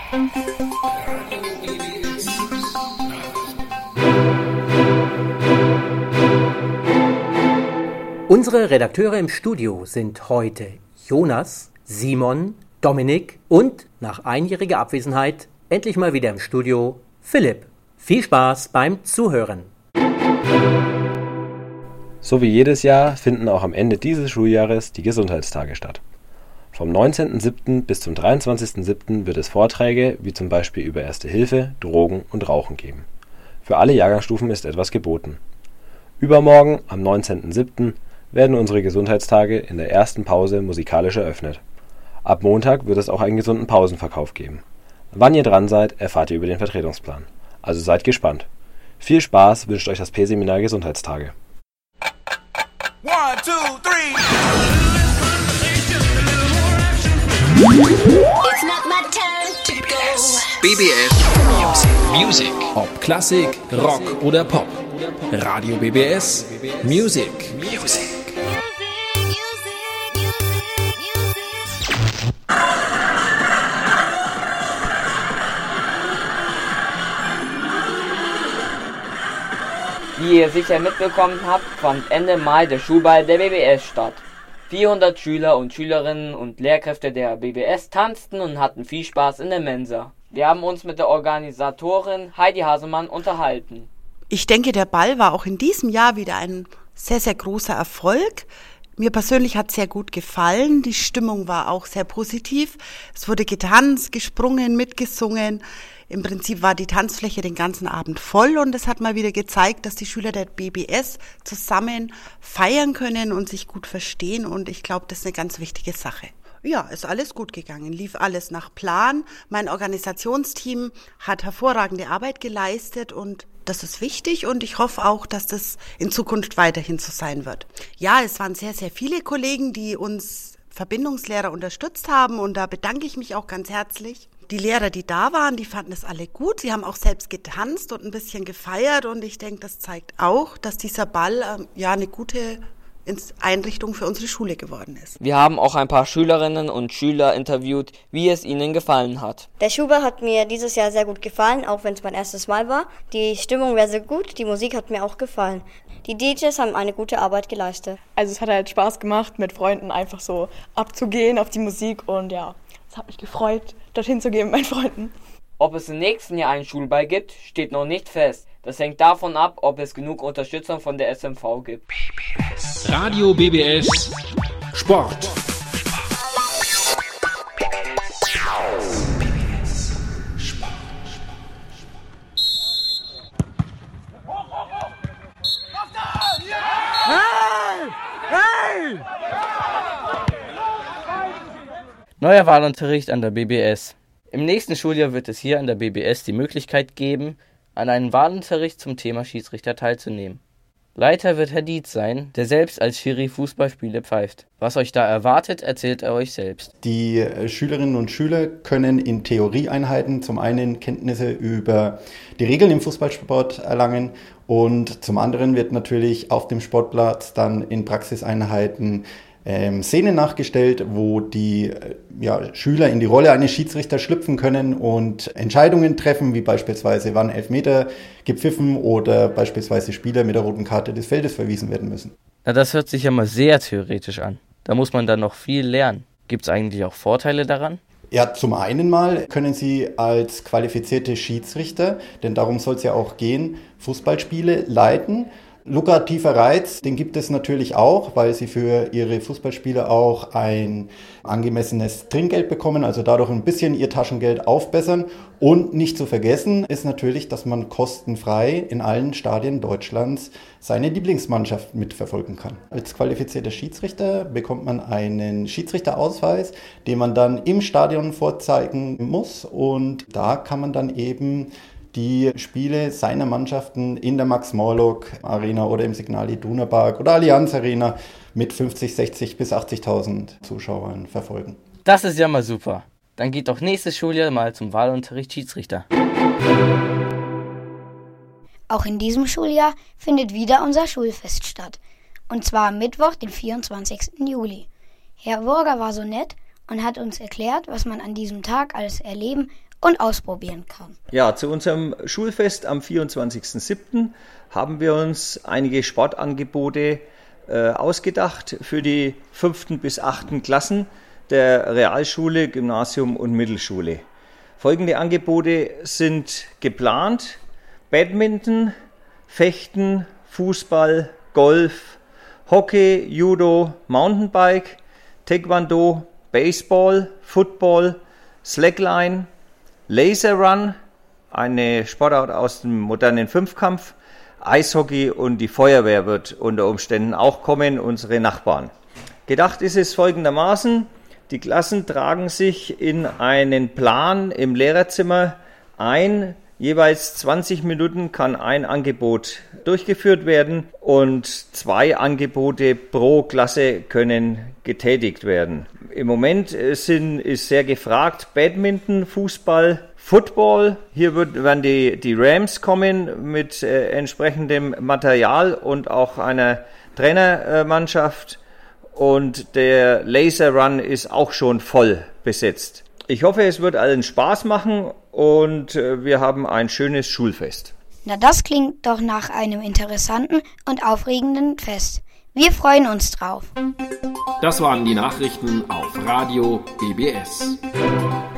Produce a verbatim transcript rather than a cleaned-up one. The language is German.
Unsere Redakteure im Studio sind heute Jonas, Simon, Dominik und nach einjähriger Abwesenheit endlich mal wieder im Studio Philipp. Viel Spaß beim Zuhören. So wie jedes Jahr finden auch am Ende dieses Schuljahres die Gesundheitstage statt. Vom neunzehnten siebten bis zum dreiundzwanzigsten siebten wird es Vorträge wie zum Beispiel über Erste Hilfe, Drogen und Rauchen geben. Für alle Jahrgangsstufen ist etwas geboten. Übermorgen, am neunzehnten siebten, werden unsere Gesundheitstage in der ersten Pause musikalisch eröffnet. Ab Montag wird es auch einen gesunden Pausenverkauf geben. Wann ihr dran seid, erfahrt ihr über den Vertretungsplan. Also seid gespannt. Viel Spaß wünscht euch das P-Seminar Gesundheitstage. One, two, three. It's not my turn to go. B B S Music. Ob Klassik, Rock oder Pop. Radio B B S Music. Music. Wie ihr sicher mitbekommen habt, fand Ende Mai der Schulball der B B S statt. vierhundert Schüler und Schülerinnen und Lehrkräfte der B B S tanzten und hatten viel Spaß in der Mensa. Wir haben uns mit der Organisatorin Heidi Hasemann unterhalten. Ich denke, der Ball war auch in diesem Jahr wieder ein sehr, sehr großer Erfolg. Mir persönlich hat es sehr gut gefallen. Die Stimmung war auch sehr positiv. Es wurde getanzt, gesprungen, mitgesungen. Im Prinzip war die Tanzfläche den ganzen Abend voll und es hat mal wieder gezeigt, dass die Schüler der B B S zusammen feiern können und sich gut verstehen und ich glaube, das ist eine ganz wichtige Sache. Ja, ist alles gut gegangen, lief alles nach Plan. Mein Organisationsteam hat hervorragende Arbeit geleistet und das ist wichtig und ich hoffe auch, dass das in Zukunft weiterhin so sein wird. Ja, es waren sehr, sehr viele Kollegen, die uns Verbindungslehrer unterstützt haben und da bedanke ich mich auch ganz herzlich. Die Lehrer, die da waren, die fanden es alle gut. Sie haben auch selbst getanzt und ein bisschen gefeiert und ich denke, das zeigt auch, dass dieser Ball äh, ja eine gute Einrichtung für unsere Schule geworden ist. Wir haben auch ein paar Schülerinnen und Schüler interviewt, wie es ihnen gefallen hat. Der Schulball hat mir dieses Jahr sehr gut gefallen, auch wenn es mein erstes Mal war. Die Stimmung war sehr gut, die Musik hat mir auch gefallen. Die D Js haben eine gute Arbeit geleistet. Also es hat halt Spaß gemacht, mit Freunden einfach so abzugehen auf die Musik und ja, es hat mich gefreut, dorthin zu gehen mit meinen Freunden. Ob es im nächsten Jahr einen Schulball gibt, steht noch nicht fest. Das hängt davon ab, ob es genug Unterstützung von der S M V gibt. B B S. Radio B B S Sport. Neuer Wahlunterricht an der B B S. Im nächsten Schuljahr wird es hier an der B B S die Möglichkeit geben, an einem Wahlunterricht zum Thema Schiedsrichter teilzunehmen. Leiter wird Herr Dietz sein, der selbst als Schiri Fußballspiele pfeift. Was euch da erwartet, erzählt er euch selbst. Die Schülerinnen und Schüler können in Theorieeinheiten zum einen Kenntnisse über die Regeln im Fußballsport erlangen und zum anderen wird natürlich auf dem Sportplatz dann in Praxiseinheiten Ähm, Szenen nachgestellt, wo die äh, ja, Schüler in die Rolle eines Schiedsrichters schlüpfen können und Entscheidungen treffen, wie beispielsweise wann Elfmeter gepfiffen oder beispielsweise Spieler mit der roten Karte des Feldes verwiesen werden müssen. Na, das hört sich ja mal sehr theoretisch an. Da muss man dann noch viel lernen. Gibt es eigentlich auch Vorteile daran? Ja, zum einen mal können Sie als qualifizierte Schiedsrichter, denn darum soll es ja auch gehen, Fußballspiele leiten. Lukrativer Reiz, den gibt es natürlich auch, weil sie für ihre Fußballspiele auch ein angemessenes Trinkgeld bekommen, also dadurch ein bisschen ihr Taschengeld aufbessern. Und nicht zu vergessen ist natürlich, dass man kostenfrei in allen Stadien Deutschlands seine Lieblingsmannschaft mitverfolgen kann. Als qualifizierter Schiedsrichter bekommt man einen Schiedsrichterausweis, den man dann im Stadion vorzeigen muss und da kann man dann eben die Spiele seiner Mannschaften in der Max-Morlock-Arena oder im Signal Iduna Park oder Allianz Arena mit fünfzig, sechzig bis achtzigtausend Zuschauern verfolgen. Das ist ja mal super. Dann geht doch nächstes Schuljahr mal zum Wahlunterricht Schiedsrichter. Auch in diesem Schuljahr findet wieder unser Schulfest statt. Und zwar am Mittwoch, den vierundzwanzigsten Juli. Herr Burger war so nett und hat uns erklärt, was man an diesem Tag alles erleben und ausprobieren kann. Ja, zu unserem Schulfest am vierundzwanzigsten siebten haben wir uns einige Sportangebote äh, ausgedacht für die fünften bis achten Klassen der Realschule, Gymnasium und Mittelschule. Folgende Angebote sind geplant: Badminton, Fechten, Fußball, Golf, Hockey, Judo, Mountainbike, Taekwondo, Baseball, Football, Slackline, Laser Run, eine Sportart aus dem modernen Fünfkampf, Eishockey und die Feuerwehr wird unter Umständen auch kommen, unsere Nachbarn. Gedacht ist es folgendermaßen: Die Klassen tragen sich in einen Plan im Lehrerzimmer ein. Jeweils zwanzig Minuten kann ein Angebot durchgeführt werden und zwei Angebote pro Klasse können getätigt werden. Im Moment sind, ist sehr gefragt Badminton, Fußball, Football. Hier wird, werden die, die Rams kommen mit äh, entsprechendem Material und auch einer Trainermannschaft. Und der Laser Run ist auch schon voll besetzt. Ich hoffe, es wird allen Spaß machen und wir haben ein schönes Schulfest. Na, das klingt doch nach einem interessanten und aufregenden Fest. Wir freuen uns drauf. Das waren die Nachrichten auf Radio B B S.